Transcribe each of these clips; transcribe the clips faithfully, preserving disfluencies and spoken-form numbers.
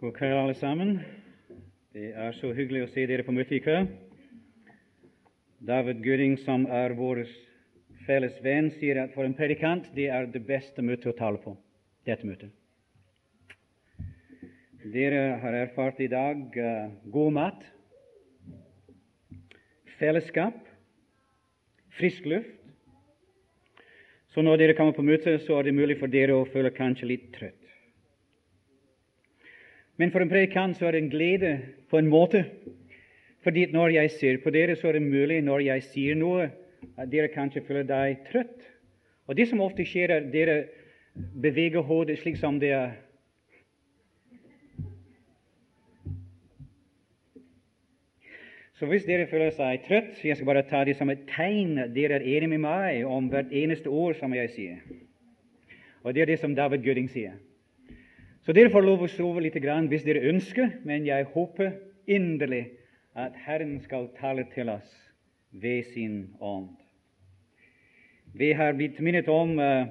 God kveld, alle sammen. Det er så hyggelig å se dere på møtet i kveld. David Gooding, som er vår felles venn, sier at for en predikant det er det beste møtet å tale på, dette møtet. Dere har erfart i dag uh, god mat, fellesskap, frisk luft. Så når dere kommer på møtet, så er det mulig for dere å føle kanskje litt trøtt. Men for en predikant så er det en glede på en måte, fordi når jeg ser på dere, så er det mulig når jeg sier noe, at dere kanskje føler deg trøtt. Og det som ofte skjer, er at dere beveger hodet slik som det er. Så hvis dere føler seg trøtt, jeg skal bare ta det som et tegn at dere er enige med meg om hvert eneste ord som jeg sier. Og det er det som David Gooding sier. Så dere får lov å sove litt grann hvis dere ønsker, men jeg håper inderlig at Herren skal tale til oss ved sin ånd. Vi har blitt minnet om uh,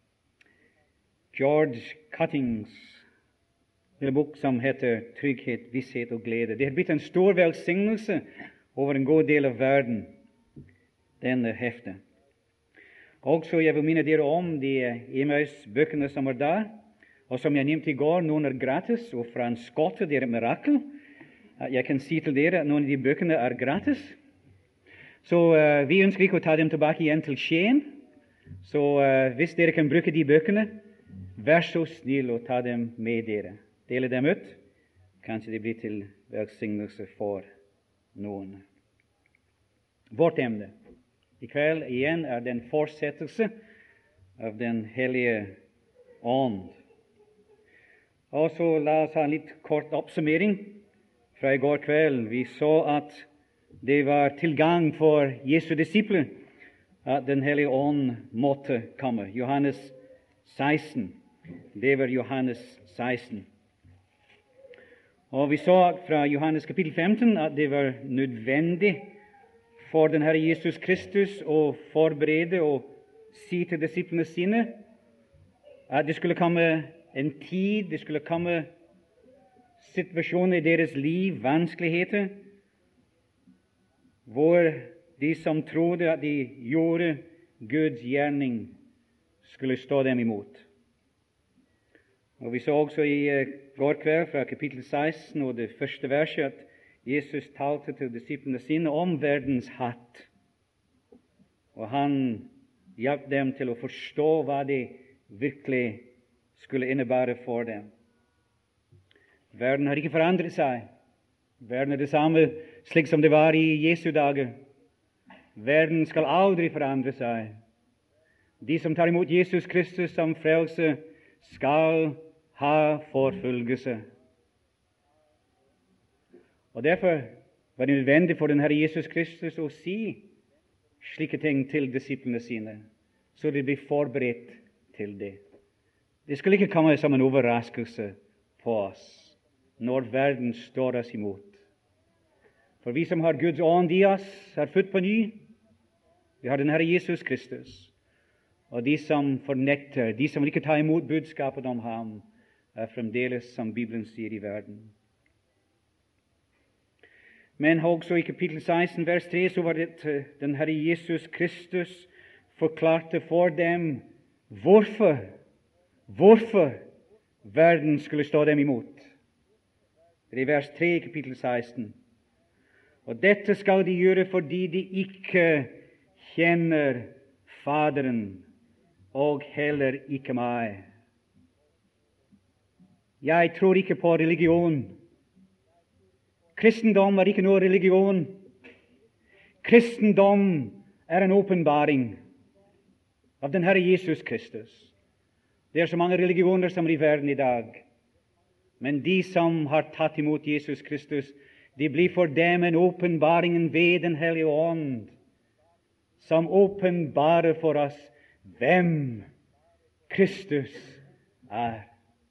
George Cuttings lille bok som heter Trygghet, visshet og glede. Det har blitt en stor velsignelse over en god del av verden, denne heftet. Også jeg vil minne dere om de Emmaus-bøkene som er der, og som jeg nevnte i går, noen er gratis, og fra en skotte, det er et mirakel. Jeg kan si til dere at noen av de bøkene er gratis. Så uh, vi ønsker ikke å ta dem tilbake igjen til Skien. Så uh, hvis dere kan bruke de bøkene, vær så snill å ta dem med dere. Dele dem ut. Kanskje det blir til velsignelse for noen. Vårt emne i kveld igjen er den fortsettelse av den hellige ånd. Og så la oss ha en litt kort oppsummering fra i går kveld. Vi så at det var til gang for Jesu disipler at den hellige ånd måtte komme. Johannes seksten. Det var Johannes seksten. Og vi så fra Johannes kapittel femten at det var nødvendig for den Herre Jesus Kristus å forberede og si til disiplene sine at det skulle komme en tid, det skulle komme situasjoner i deres liv, vanskeligheter, hvor de som trodde at de gjorde Guds gjerning, skulle stå dem imot. Og vi så også i uh, går kveld fra kapittel seksten og det første verset at Jesus talte til disiplene sine om verdens hatt. Og han hjalp dem til å forstå hva det virkelig skulle innebære for dem. Verden har ikke forandret seg. Verden er det samme slik som det var i Jesu dager. Verden skal aldri forandre seg. De som tar imot Jesus Kristus som frelse, skal ha forfølgelse. Og derfor var det nødvendig for den Herre Jesus Kristus å si slike ting til disiplene sine, så de blir forberedt til det. Det skulle ikke komme som en overraskelse på oss når verden står oss imot. For vi som har Guds ånd i oss, er født på ny. Vi har den Herre Jesus Kristus. Og de som fornekter, de som ikke tar imot budskapet om ham, er fremdeles, som Bibelen sier, i verden. Men også i kapittel seksten, vers tre, så var det den Herre Jesus Kristus forklarte for dem hvorfor Hvorfor verden skulle stå dem imot. Det er vers tre i kapittel seksten. Og dette skal de gjøre fordi de ikke kjenner Faderen, og heller ikke meg. Jeg tror ikke på religion. Kristendom er ikke noe religion. Kristendom er en åpenbaring av den Herre Jesus Kristus. Det er så mange religioner som er i verden i dag. Men de som har tatt imot Jesus Kristus, de blir for dem en åpenbaringen ved den hellige ånd, som åpenbarer for oss hvem Kristus er.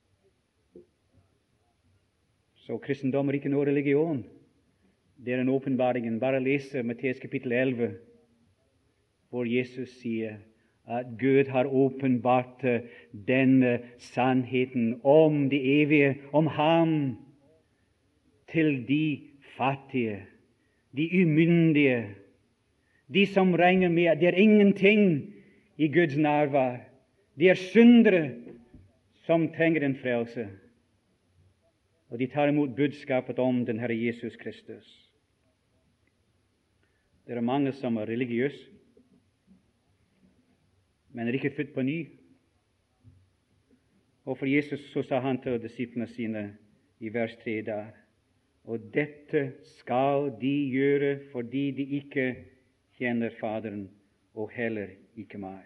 Så kristendom er ikke noe religion. Det er en åpenbaringen. Bare lese Matteus kapittel elleve, hvor Jesus sier at Gud har åpenbart denne sannheten om det evige, om ham til de fattige, de umyndige, de som regner med at det er ingenting i Guds nærvær. De er syndere som trenger en frelse. Og de tar imot budskapet om den Herre Jesus Kristus. Det er mange som er religiøse, men er ikke født på ny. Og for Jesus så sa han til disiplene sine i vers tre der, og dette skal de gjøre fordi de ikke kjenner Faderen og heller ikke meg.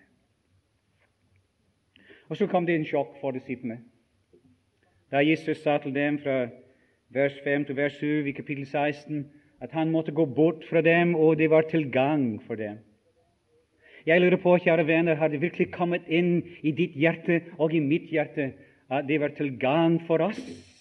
Og så kom det en sjokk for disiplene. Da Jesus sa til dem fra vers fem til vers syv i kapittel seksten at han måtte gå bort fra dem, og det var til gang for dem. Jeg lurer på, kjære venner, har det virkelig kommet inn i ditt hjerte og i mitt hjerte at det var til gang for oss?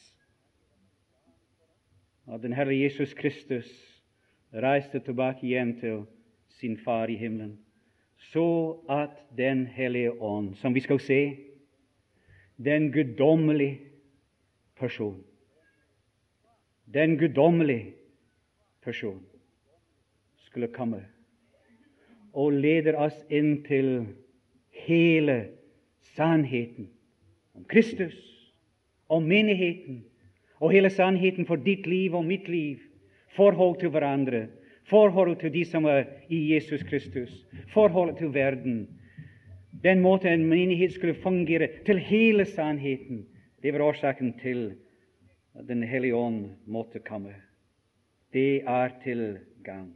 At den Herre Jesus Kristus reiste tilbake igjen til sin Far i himmelen, så at den Hellige Ånd, som vi skal se, den guddommelige person, den guddommelige person, skulle komme og leder oss inn til hele sannheten om Kristus, om menigheten, og hele sannheten for ditt liv og mitt liv, forhold til hverandre, forholdet til de som er i Jesus Kristus, forholdet til verden. Den måte en menighet skulle fungere til hele sannheten, det var årsaken til at Den Hellige Ånd måtte komme. Det er til gang.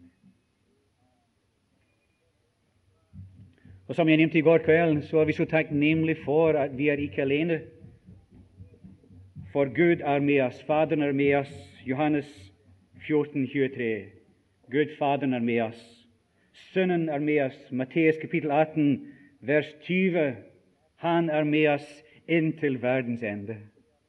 Og som jeg nevnte i går kveld, så er vi så takknemlige for at vi er ikke alene. For Gud er med oss, Faderen er med oss. Johannes fjorten tjuetre. Gud Faderen er med oss. Sønnen er med oss. Matteus kapittel atten, vers tyve. Han er med oss inntil verdens ende.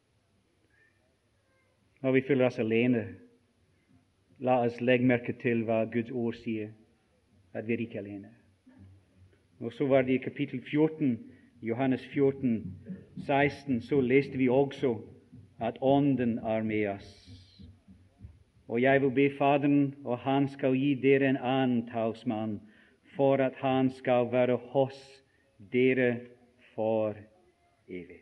Når vi føler oss alene, la oss legge merke til hva Guds ord sier, at vi er ikke alene. Og så var det i kapittel fjorten, Johannes fjorten, seksten, så leste vi også at Ånden er med oss. Og jeg vil be Faderen, og han skal gi dere en annen talsmann, for at han skal være hos dere for evig.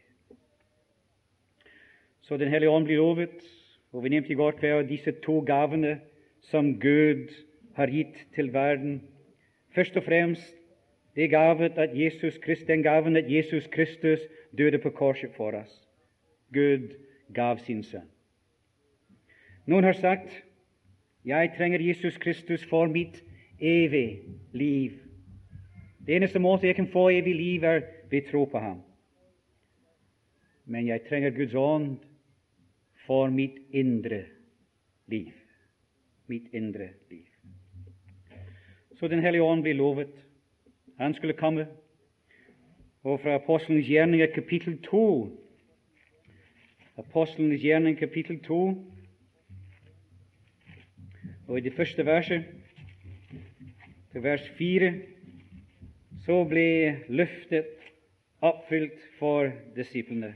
Så Den Hellige Ånd blir lovet, og vi nevnte i går kveld disse to gavene som Gud har gitt til verden. Først og fremst det gavet at Jesus Kristus, den gaven at Jesus Kristus døde på korset for oss. Gud gav sin sønn. Noen har sagt, jeg trenger Jesus Kristus for mitt evig liv. Det eneste måte jeg kan få evig liv er ved tro på ham. Men jeg trenger Guds ånd for mitt indre liv. Mitt indre liv. Så Den Hellige Ånd ble lovet. Han skulle komme. Og fra Apostlenes gjerninger kapittel to, Apostlenes gjerninger kapittel to, og i det første verset, til vers fire, så ble løftet oppfylt for disiplene.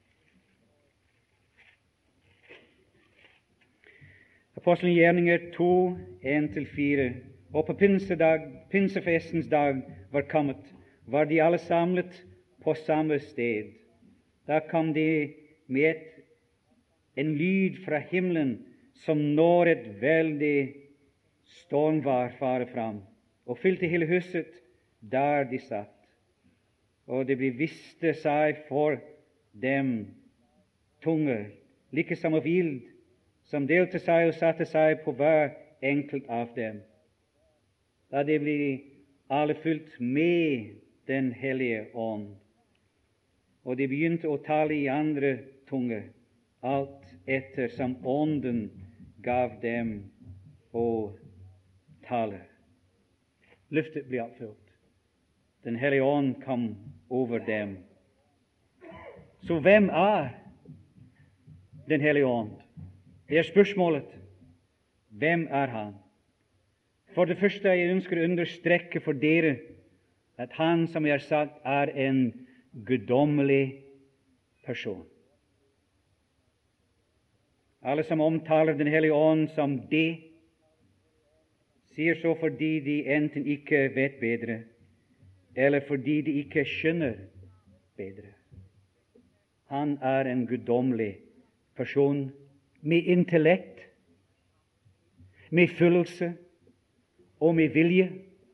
Apostlenes gjerninger to, en til fire. Og på pinsedag, pinsefestens dag var kommet, var de alle samlet på samme sted. Da kom de med et, en lyd fra himmelen, som når et veldig stormvær farer fram, og fylte hele huset der de satt. Og det ble viste seg for dem tunger, like som av ild, som delte seg og satte seg på hver enkelt av dem. Da det ble alle fylt med Den Hellige Ånd, og de begynte å tale i andre tunger, alt etter som Ånden gav dem å tale. Løftet ble oppfylt. Den Hellige Ånd kom over dem. Så hvem er Den Hellige Ånd? Det er spørsmålet. Hvem er han? For det første, jeg ønsker å understreke for dere at han, som jeg har sagt, er en guddommelig person. Alle som omtaler Den hellige ånd som det, sier så fordi de enten ikke vet bedre, eller fordi de ikke skjønner bedre. Han er en guddommelig person med intellekt, med følelse og med vilje.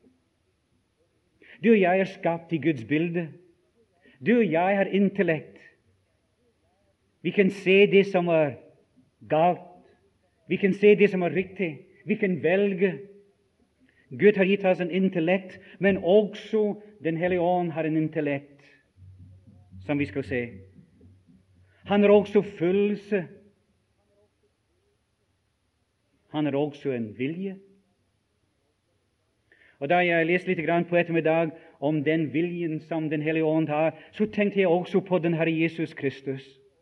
Du og jeg er skapt i Guds bilde. Du og jeg har intellekt. Vi kan se det som er galt. Vi kan se det som er riktig. Vi kan velge. Gud har gitt oss en intellekt, men også Den hellige ånd har en intellekt, som vi skal se. Han har også følelse. Han har også en vilje. Og da jeg leste litt grann på ettermiddag om den viljen som Den hellige ånd har, så tenkte jeg også på den Herre Jesus Kristus.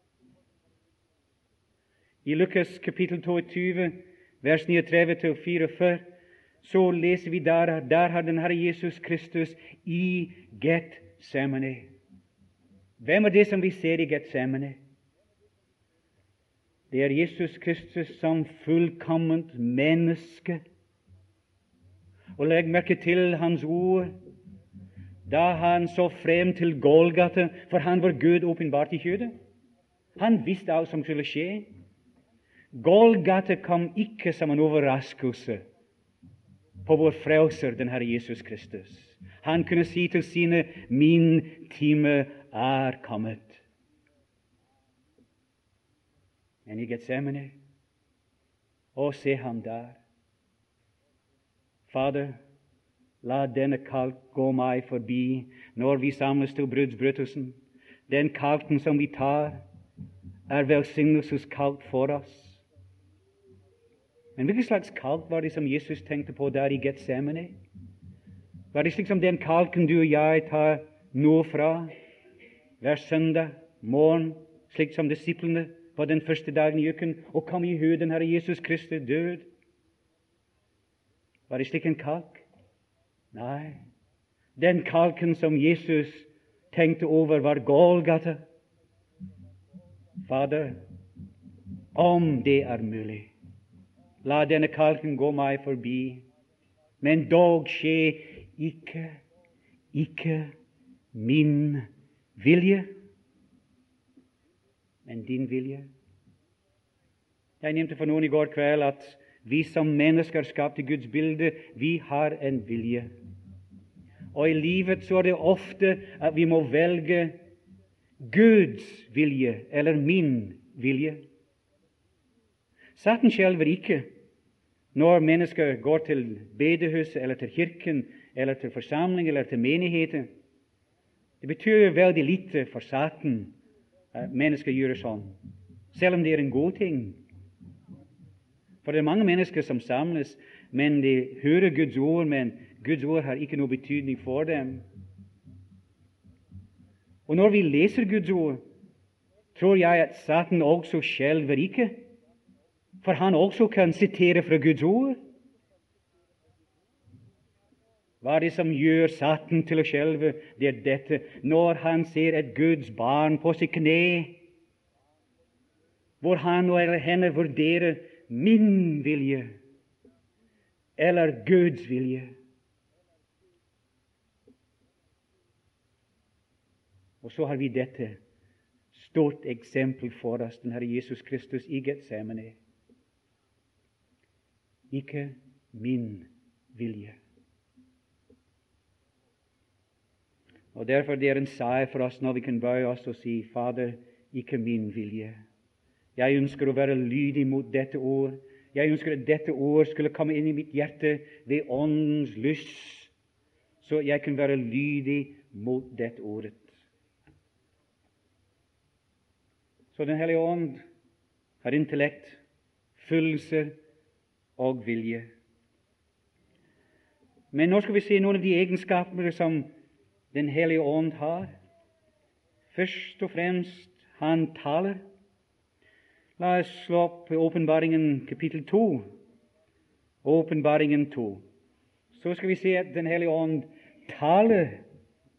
I Lukas kapittel tjueto, vers trettini til fyrtifire, så leser vi der, der har den Herre Jesus Kristus i Getsemane. Hvem er det som vi ser i Getsemane? Det er Jesus Kristus som fullkomment menneske. Og legg merke til hans ord, da han så frem til Golgata, for han var Gud åpenbart i kjødet. Han visste alt som skulle skje. Golgata kom ikke som en overraskelse på vår frelser, den Herre Jesus Kristus. Han kunne si til sine, min time er kommet. Men i Getsemane, å se ham der. Fader, la denne kalk gå meg forbi når vi samles til brudsbrytelsen. Den kalken som vi tar, er velsignelseskalk for oss. Men hvilken slags kalk var det som Jesus tenkte på der i Getsemane? Var det slik som den kalken du og jeg tar nå fra hver søndag morgen, slik som disiplene på den første dagen i uken, og kom i hu den Herre Jesus Kristus død? Var det slik en kalk? Nei. Den kalken som Jesus tenkte over, var Golgata. Fader, om det er mulig, la denne kalken gå meg forbi, men dog skje ikke, ikke min vilje, men din vilje. Jeg nevnte for noen i går kveld at vi som mennesker skapt i Guds bilde, vi har en vilje. Og i livet så er det ofte at vi må velge Guds vilje eller min vilje. Satan skjelver ikke når mennesker går til bedehuset eller til kirken eller til forsamling eller til menigheten. Det betyr veldig lite for Satan at mennesker gjør sånn, selv om det er en god ting. For det er mange mennesker som samles, men de hører Guds ord, men Guds ord har ikke noe betydning for dem. Og når vi leser Guds ord, tror jeg at Satan også skjelver ikke, for han også kan sitere fra Guds ord. Hva er det som gjør Satan til å skjelve? Det er dette, når han ser et Guds barn på sitt kne, hvor han eller henne vurderer min vilje eller Guds vilje. Og så har vi dette stort eksempel for oss, den Herre Jesus Kristus i Getsemane. Ikke min vilje. Og derfor det er en seier for oss når vi kan bøye oss og si, Fader, ikke min vilje. Jeg ønsker å være lydig mot dette ord. Jeg ønsker at dette ord skulle komme inn i mitt hjerte ved åndens lyst, så jeg kan være lydig mot dette ordet. Så Den hellige ånd har intellekt, følelse og vilje. Men nå skal vi se noen av de egenskaper som Den hellige ånd har. Først og fremst, han taler. La oss slå opp Åpenbaringen kapittel to. Åpenbaringen to. Så skal vi se at Den hellige ånd taler.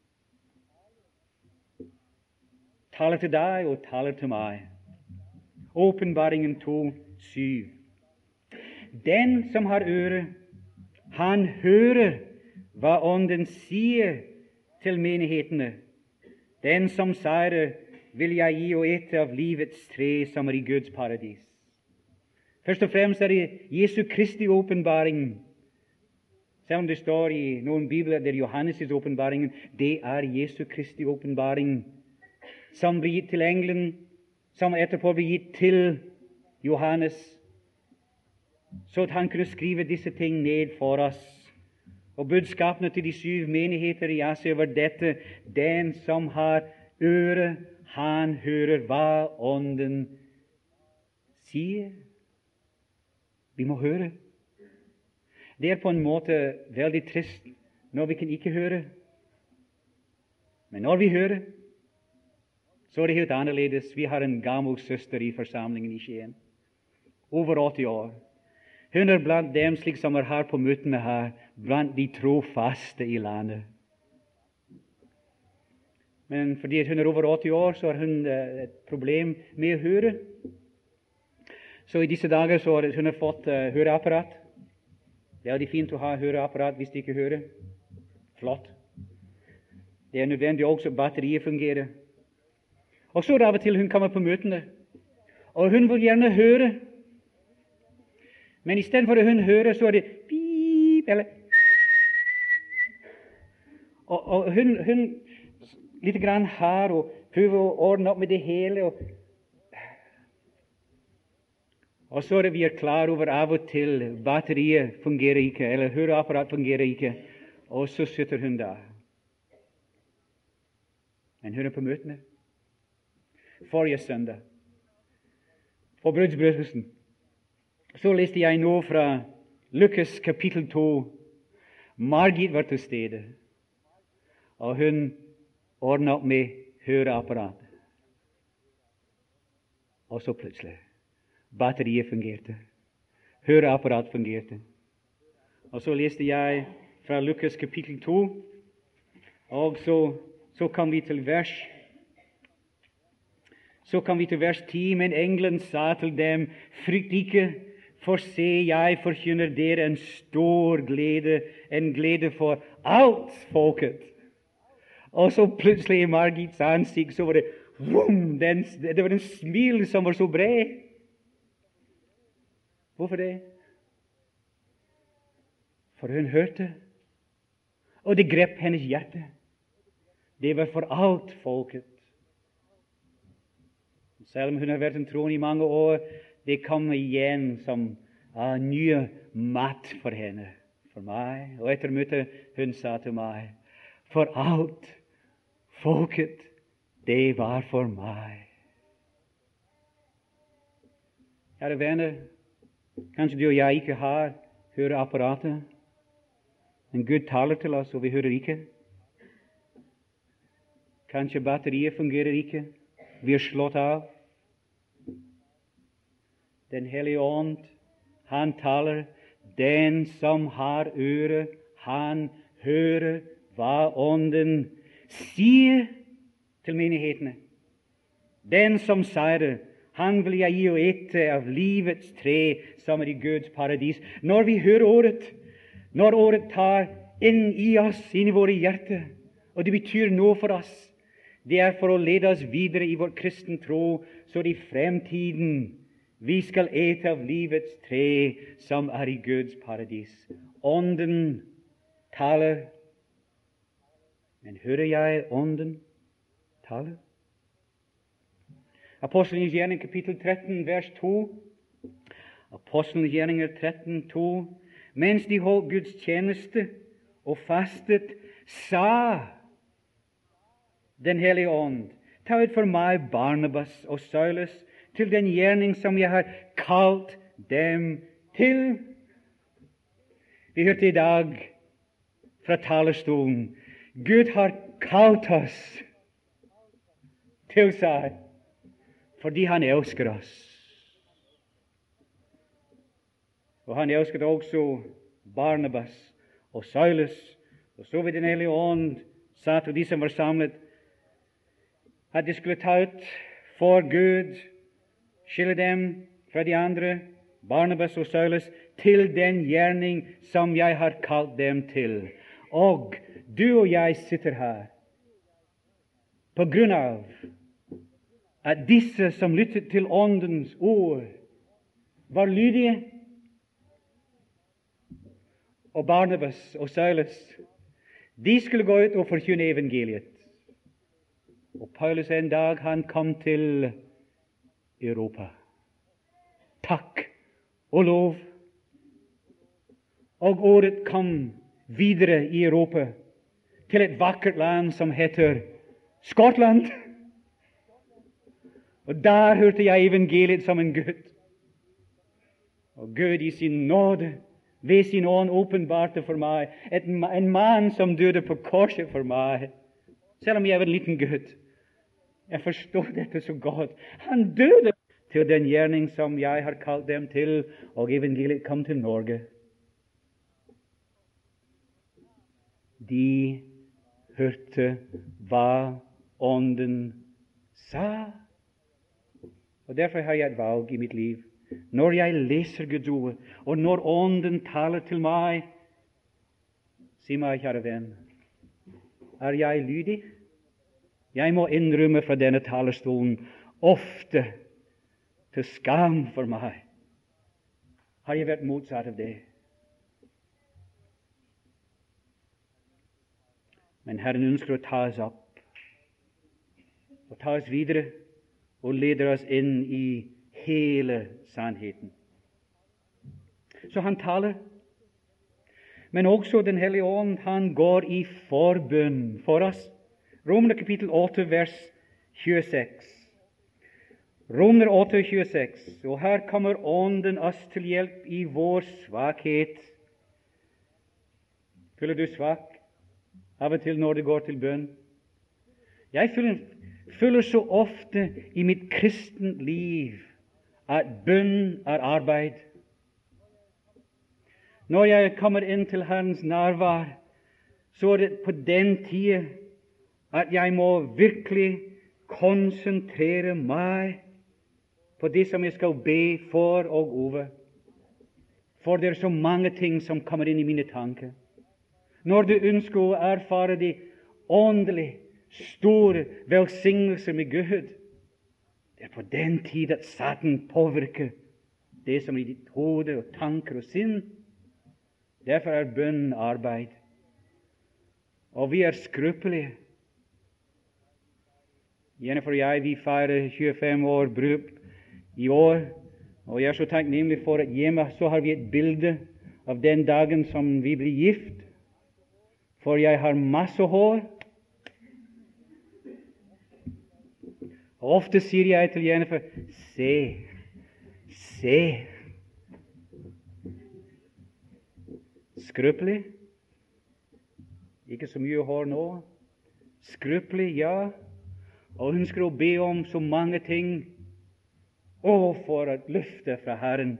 Taler til deg og taler til meg. Åpenbaringen to, syv. Den som har øre, han hører hva Ånden sier til menighetene. Den som seirer, vil jeg gi å ete av livets tre som er i Guds paradis. Først og fremst er det Jesu Kristi åpenbaring. Selv om det står i noen bibler det er Johannes' åpenbaringen, det er Jesu Kristi åpenbaring, som blir gitt til engelen, som etterpå blir gitt til Johannes, så at han kunne skrive disse ting ned for oss. Og budskapene til de syv menigheter i Asia var dette: den som har øre, han hører hva Ånden sier. Vi må høre. Det er på en måte veldig trist når vi kan ikke høre. Men når vi hører, så er det helt annerledes. Vi har en gammel søster i forsamlingen i Skien, over åtti år. Hun er blant dem, slik som er her på møtene her, blant de trofaste i landet. Men fordi hun er over åtti år, så har hun et problem med å høre. Så i disse dager så har hun fått uh, høreapparat. Det er veldig fint å ha høreapparat hvis de ikke hører. Flott. Det er nødvendig også at batteriet fungerer. Og så er det av og til hun kommer på møtene, og hun vil gjerne høre. Men i stedet for at hun hører, så er det pip, eller Og, og hun, hun litt grann her, og prøver å ordne opp med det hele. Og, og så er det vi er klar over av og til batteriet fungerer ikke, eller høreapparat fungerer ikke, og så sitter hun der. Men hun er på møtene. Forrige søndag, på brødsbrytelsen, så leste jeg nå fra Lukas kapittel to. Margit var til stede, og hun ordnet opp med høreapparat. Og så plutselig, batteriet fungerte, høreapparat fungerte. Og så leste jeg fra Lukas kapittel to, og så, så kom vi til vers Så kom vi til vers ti, men engelen sa til dem, frykt ikke, for se, jeg forkynner dere en stor glede, en glede for alt folket. Og så plutselig i Margits ansikt, så var det, vum, den, det var en smil som var så bred. Hvorfor det? For hun hørte, og det grep hennes hjerte. Det var for alt folket. Selv om hun har vært en troende i mange år, det kom igjen som ah, nye mat for henne, for meg. Og etter møtet hun sa til meg, for alt folket, det var for meg. Kjære venner, kanskje du og jeg ikke har høreapparatet, men Gud taler til oss, og vi hører ikke. Kanskje batteriet fungerer ikke, vi er slått av. Den hellige ånd, han taler. Den som har øre, han hører hva Ånden sier til menighetene. Den som seirer, han vil jeg gi å ete av livets tre som er i Guds paradis. Når vi hører ordet, når ordet tar inn i oss, inn i våre hjerter, og det betyr noe for oss, det er for å lede oss videre i vår kristen tro, så i fremtiden vi skal ete av livets tre som er i Guds paradis. Ånden taler. Men hører jeg Ånden tale? Apostlenes gjerning kapittel tretten, vers to. Apostlenes gjerninger tretten, to. Mens de holdt Guds tjeneste og fastet, sa Den hellige ånd, ta ut for meg Barnabas og Saulus til den gjerning som jeg har kalt dem til. Vi hørte i dag fra talerstolen, Gud har kalt oss til seg fordi Han elsker oss. Og Han elsket også Barnabas og Saulus. Og så ved Den hellige ånd sa til de som var samlet, at de skulle ta ut for Gud skille dem fra de andre, Barnabas og Saulus, til den gjerning som jeg har kalt dem til. Og du og jeg sitter her på grunn av at disse som lyttet til Åndens ord, var lydige. Og Barnabas og Saulus, de skulle gå ut og forkynne evangeliet. Og Paulus en dag, han kom til Europa. Takk og lov. Og ordet kom videre i Europa, til et vakkert land som heter Skottland. Og der hørte jeg evangeliet som en Gud. Og Gud i sin nåde, ved sin ånd, åpenbarte for meg et, en mann som døde på korset for meg. Selv om jeg var en liten gutt. Jeg forstår dette så godt. Han døde til den gjerning som jeg har kalt dem til, og evangeliet kom til Norge. De hørte hva Ånden sa. Og derfor har jeg et valg i mitt liv. Når jeg leser Guds ord, og når Ånden taler til meg, si meg, kjære venn, er jeg lydig? Jeg må innrømme fra denne talerstolen, ofte til skam for meg, har jeg vært motsatt av det. Men Herren ønsker å ta oss opp, og ta oss videre, og leder oss inn i hele sannheten. Så han taler, men også Den hellige ånd, han går i forbønn for oss. Romer kapittel åtte, vers tjueseks. Romer åtte, tjueseks. Og her kommer Ånden oss til hjelp i vår svakhet. Føler du svak av og til når det går til bønn? Jeg føler, føler så ofte i mitt kristent liv at bønn er arbeid. Når jeg kommer inn til Herrens nærvær, så er det på den tiden at jeg må virkelig konsentrere meg på det som jeg skal be for og over. For det er så mange ting som kommer inn i mine tanker. Når du ønsker å erfare de åndelige, store velsignelser med Gud, det er på den tid at Satan påvirker det som er i ditt hode og tanker og sinn. Derfor er bønn arbeid. Og vi er skrøpelige. Jennifer og jeg, vi feirer tjuefem år bryllup i år, og jeg er så takknemlig for at hjemme så har vi et bilde av den dagen som vi blir gift. For jeg har masse hår. Og ofte sier jeg til Jennifer, se, se. Skrøpelig. Ikke så mye hår nå. Skrøpelig, ja. Og ønsker å be om så mange ting. Og for et løfte fra Herren.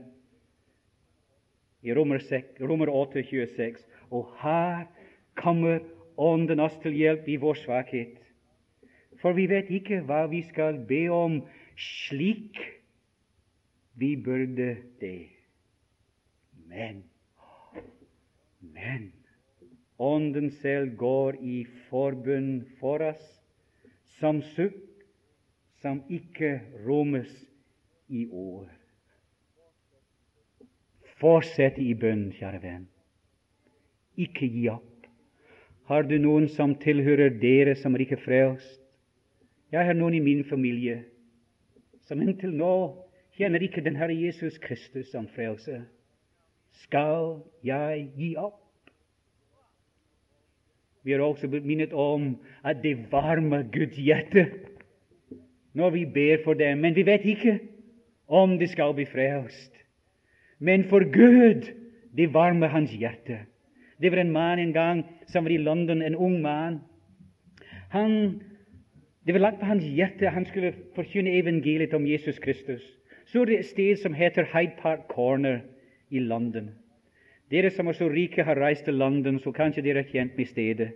I Romer åtte, tjueseks. Og her kommer Ånden oss til hjelp i vår svakhet. For vi vet ikke hva vi skal be om slik vi burde det. Men, men, Ånden selv går i forbønn for oss, som sukk, som ikke rommes i ord. Fortsett i bønn, kjære venn. Ikke gi opp. Har du noen som tilhører dere som er ikke frelst? Jeg har noen i min familie som inntil nå kjenner ikke den Herre Jesus Kristus som frelser. Skal jeg gi opp? Vi har også blitt minnet om at det varmer Guds hjerte når vi ber for dem, men vi vet ikke om de skal bli frelst. Men for Gud, det varmer hans hjerte. Det var en mann en gang som var i London, en ung mann. Han, det var lagt på hans hjerte, han skulle forkynne evangeliet om Jesus Kristus. Så er det et sted som heter Hyde Park Corner i London. Dere som er så rike har reist til London, så kanskje dere er kjent med stedet.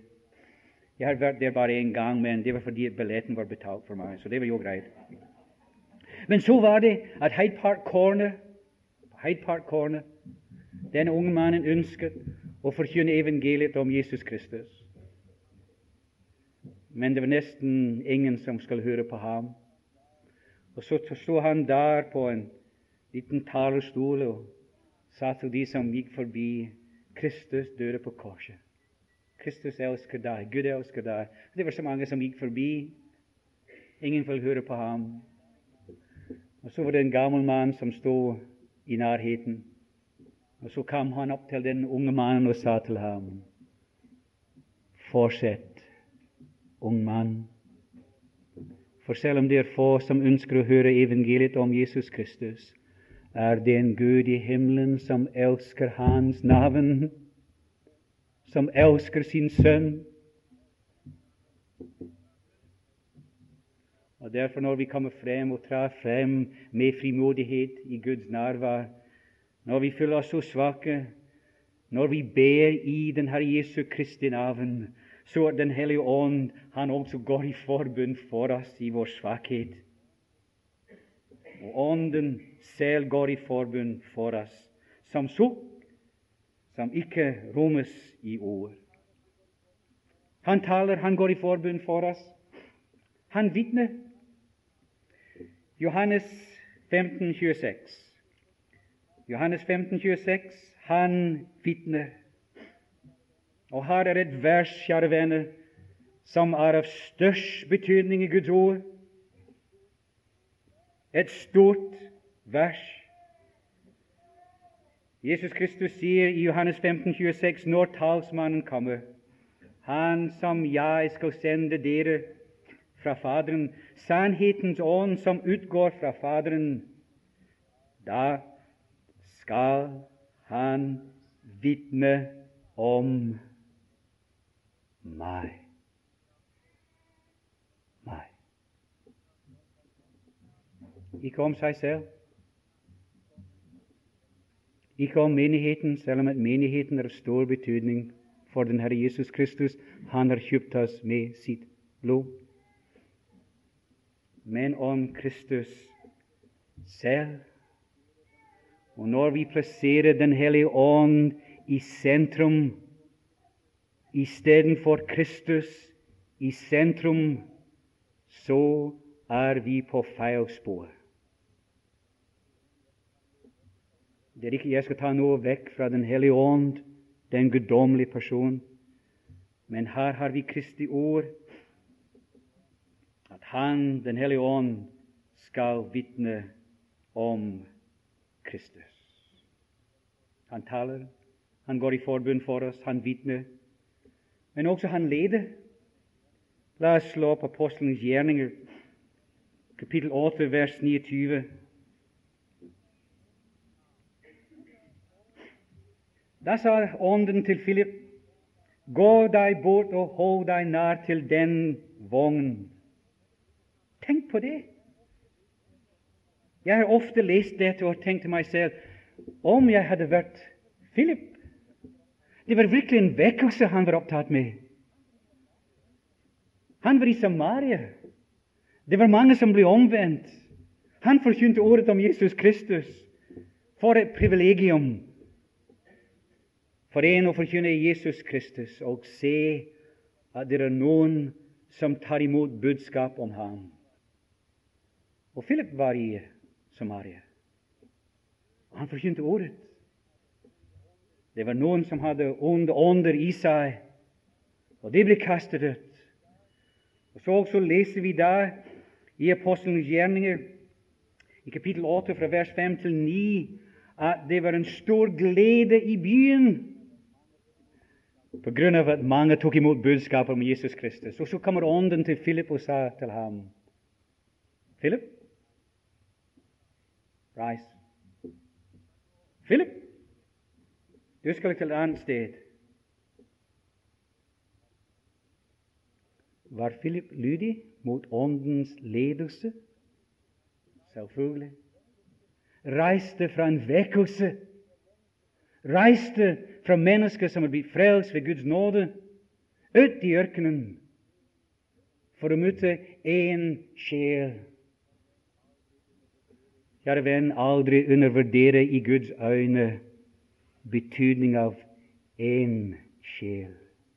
Jeg har vært der bare en gang, men det var fordi billetten var betalt for meg, så det var jo greit. Men så var det at Hyde Park Corner, Hyde Park Corner, denne unge mannen ønsket å forkynne evangeliet om Jesus Kristus. Men det var nesten ingen som skulle høre på ham. Og så stod han der på en liten talerstol og sa til de som gikk forbi, Kristus døde på korset. Kristus elsker deg, Gud elsker deg. Det var så mange som gikk forbi. Ingen ville høre på ham. Og så var det en gammel mann som stod i nærheten. Og så kom han opp til den unge mannen og sa til ham, fortsett, ung mann. For selv om det er få som ønsker å høre evangeliet om Jesus Kristus, er det en Gud i himmelen som elsker hans navn, som elsker sin sønn. Og derfor når vi kommer frem og trer frem med frimodighet i Guds nærvær, når vi føler oss så svake, når vi ber i den Herre Jesu Kristi navn, så at Den hellige ånd, han også går i forbund for oss i vår svakhet. Og ånden selv går i forbund for oss, som sukk, som ikke rommes i ord. Han taler, han går i forbund for oss. Han vitner. Johannes femten tjueseks. Johannes femten tjueseks, han vitner. Og her er et vers, kjære venner, som er av størst betydning i Guds ord. Et stort vers. Jesus Kristus sier i Johannes femten tjueseks, når talsmannen kommer, han som jeg skal sende dere fra Faderen, sannhetens ånd som utgår fra Faderen, da skal han vitne om meg. Meg. Ikke om seg selv. Ikke om menigheten, selv om at menigheten er av stor betydning for den Herre Jesus Kristus. Han har kjøpt oss med sitt blod. Men om Kristus selv. Og når vi plasserer Den hellige ånd i sentrum, istedenfor Kristus i sentrum, så er vi på feil spor. Det er ikke jeg skal ta noe vekk fra Den hellige ånd, den guddommelige person, men her har vi Kristi ord, at han, Den hellige ånd, skal vitne om Kristus. Han taler, han går i forbund for oss, han vitner, men også han leder. La oss slå opp Apostelens gjerninger, kapittel åtte, vers niogtyve. Da sa ånden til Philip, gå deg bort og hold deg nær til den vogn. Tenk på det. Jeg har ofte lest dette og tenkt til meg selv, om jeg hadde vært Philip. Det var virkelig en vekkelse han var opptatt med. Han var i Samaria. Det var mange som ble omvendt. Han forkynte ordet om Jesus Kristus. For et privilegium for en å forkynne Jesus Kristus og se at det er noen som tar imot budskap om ham. Og Philip var i Samaria. Han forkynte ordet. Det var noen som hadde onde ånder i seg, og det ble kastet ut. Og så også leser vi da i Apostelens gjerninger, i kapittel åtte, fra vers fem til ni, at det var en stor glede i byen, på grunn av at mange tok imot budskapet om Jesus Kristus. Og så kommer ånden til Philip og sa til ham, Philip, reis. Philip, du skal til et annet sted. Var Philip lydig mot åndens ledelse? Selvfølgelig. Reiste fra en vekkelse. Reiste fra mennesker som er blitt frelst ved Guds nåde, ut i ørkenen for å møte en sjel Kjære venn, aldri undervurdere i Guds øyne betydning av én sjel.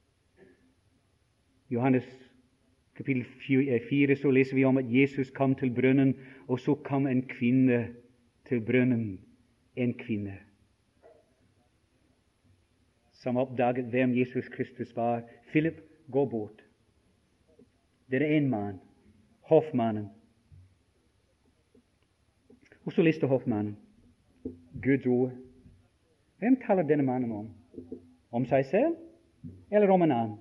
Johannes kapittel fire, så leser vi om at Jesus kom til brønnen, og så kom en kvinne til brønnen. En kvinne som oppdaget hvem Jesus Kristus var. Philip, gå bort. Det er en mann, hoffmannen. Og så leste hoffmannen Guds ord. Hvem taler denne mannen om? Om seg selv, eller om en annen?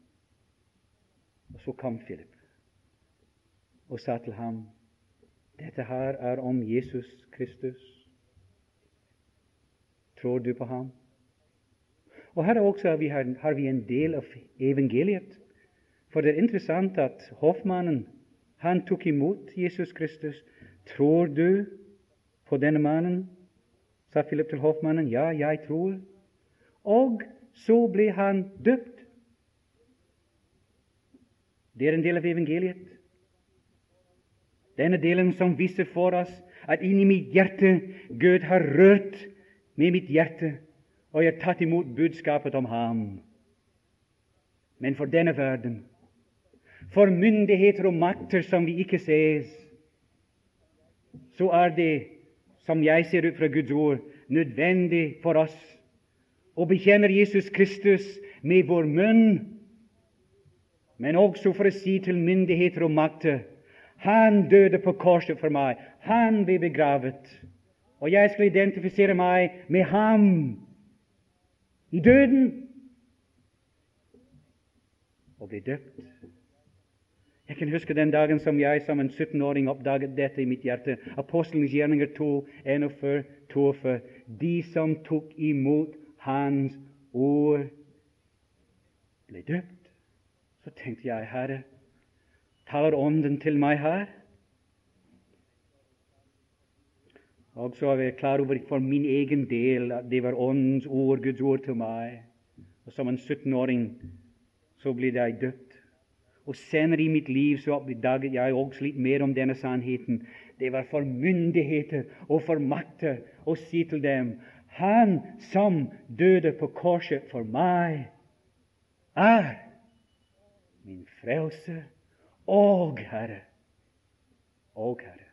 Og så kom Philip og sa til ham, dette her er om Jesus Kristus. Tror du på ham? Og her også har vi, har vi en del av evangeliet. For det er interessant at hoffmannen, han tok imot Jesus Kristus. Tror du på denne mannen? Sa Philip til hoffmannen. Ja, jeg tror. Og så ble han døpt. Det er en del av evangeliet. Denne delen som viser for oss at inni mitt hjerte Gud har rørt med mitt hjerte, og jeg har tatt imot budskapet om ham. Men for denne verden, for myndigheter og makter som vi ikke ser, så er det, som jeg ser ut fra Guds ord, nødvendig for oss å bekjenne Jesus Kristus med vår munn, men også for å si til myndigheter og makter, han døde på korset for meg, han ble begravet, og jeg skal identifisere meg med ham i døden, og bli døpt. Jeg kan huske den dagen som jeg som en sytten-åring oppdaget dette i mitt hjerte. Apostelens gjerninger to, enogfyrre, toogfyrre. De som tok imot hans ord, ble døpt. Så tenkte jeg, Herre, taler ånden til meg her? Og så var jeg klar over for min egen del at det var åndens ord, Guds ord til meg. Og som en sytten-åring så ble jeg døpt. Og senere i mitt liv så oppdaget jeg også litt mer om denne sannheten. Det var for myndigheter og for makter å si til dem, han som døde på korset for meg, er min frelse og Herre. Og Herre.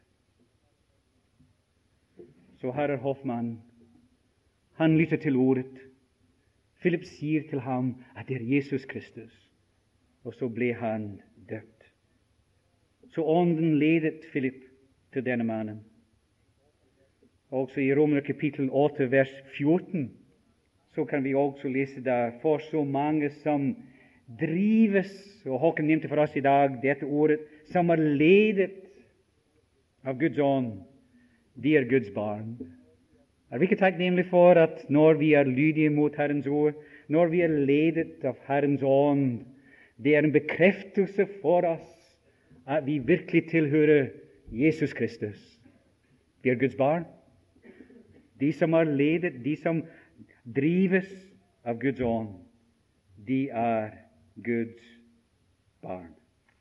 Så her er hoffmannen. Han lytter til ordet. Philip sier til ham at det er Jesus Kristus. Og så ble han døpt. Så ånden ledet Philip til denne mannen. Også i Romer kapittel åtte, vers fjorten, så kan vi også lese der, for så mange som drives, og Håkon nevnte for oss i dag dette ordet, som er ledet av Guds ånd, de er Guds barn. Er vi ikke takknemlige for at når vi er lydige mot Herrens ord, når vi er ledet av Herrens ånd, det er en bekreftelse for oss at vi virkelig tilhører Jesus Kristus. Vi er Guds barn. De som er ledet, de som drives av Guds ånd, de er Guds barn.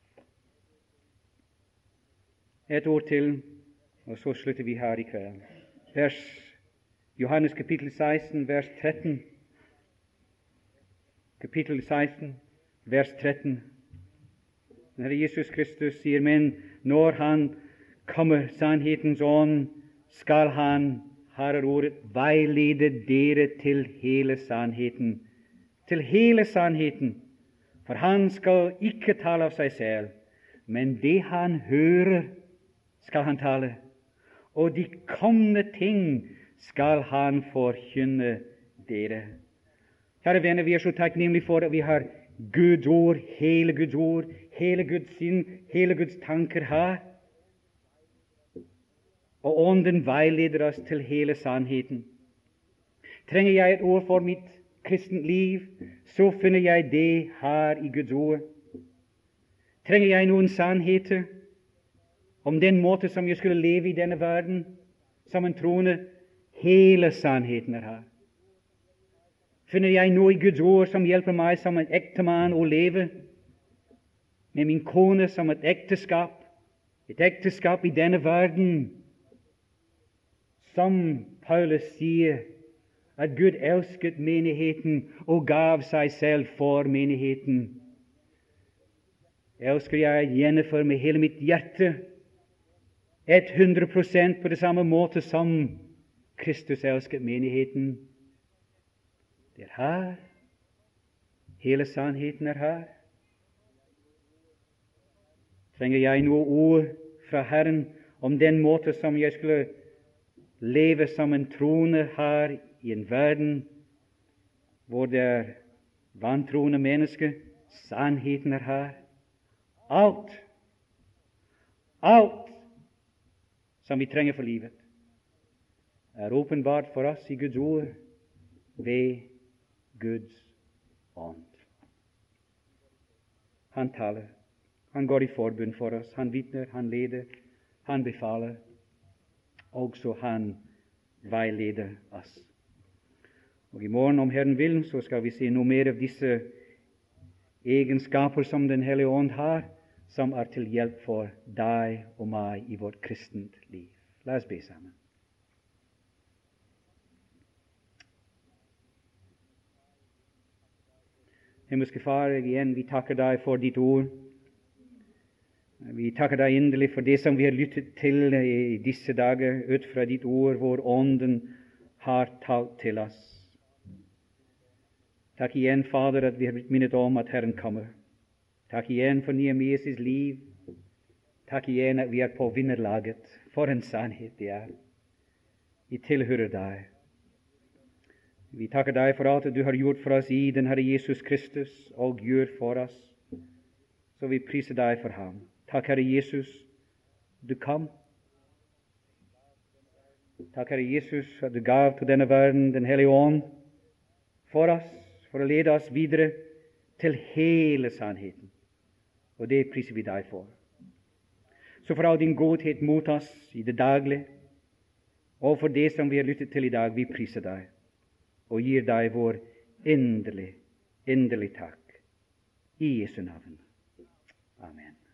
Et ord til, og så slutter vi her i kveld. Vers, Johannes kapittel seksten, vers tretten. Kapittel seksten, vers tretten. Herre Jesus Kristus sier, men når han kommer sannhetens ånd, skal han, her er ordet, veilede dere til hele sannheten. Til hele sannheten. For han skal ikke tale av seg selv, men det han hører, skal han tale. Og de kommende ting skal han forkynne dere. Kjære venner, vi er så takknemlige for at vi har Guds ord, hele Guds ord, hele Guds sinn, hele Guds tanker her. Og ånden veileder oss til hele sannheten. Trenger jeg et ord for mitt kristent liv, så finner jeg det her i Guds ord. Trenger jeg noen sannheter om den måte som jeg skulle leve i denne verden, som en troende, hele sannheten er her. Finner jeg noe i Guds ord som hjelper meg som en ektemann å leve med min kone som et ekteskap, et ekteskap i denne verden, som Paulus sier, at Gud elsket menigheten og gav seg selv for menigheten. Elsker jeg Jennifer med hele mitt hjerte, hundre prosent på det samme måte som Kristus elsket menigheten. Det er her. Hele sannheten er her. Trenger jeg noe ord fra Herren om den måte som jeg skulle leve som en troende her i en verden hvor det er vantroende mennesker? Sannheten er her. Alt, alt som vi trenger for livet, er åpenbart for oss i Guds ord ved Guds ånd. Han taler, han går i forbund for oss, han vitner, han leder, han befaler, også han veileder oss. Og i morgen, om Herren vil, så skal vi se noe mer av disse egenskaper som Den hellige ånd har, som er til hjelp for deg og meg i vårt kristent liv. La oss be sammen. Himmelske Far, igjen, vi takker deg for ditt ord. Vi takker deg inderlig for det som vi har lyttet til i disse dager, ut fra ditt ord, hvor Ånden har talt til oss. Takk igjen, Fader, at vi har blitt minnet om at Herren kommer. Takk igjen for Nehemias' liv. Takk igjen at vi er på vinnerlaget. For en sannhet det er. Vi tilhører deg. Vi takker deg for alt du har gjort for oss i den Herre Jesus Kristus, og gjør for oss. Så vi priser deg for ham. Takk, Herre Jesus, du kom. Takk, Herre Jesus, at du gav til denne verden Den hellige ånd for oss, for å lede oss videre til hele sannheten. Og det priser vi deg for. Så for all din godhet mot oss i det daglige, og for det som vi har lyttet til i dag, vi priser deg, og gir deg vår inderlig, inderlig takk. I Jesu navn. Amen.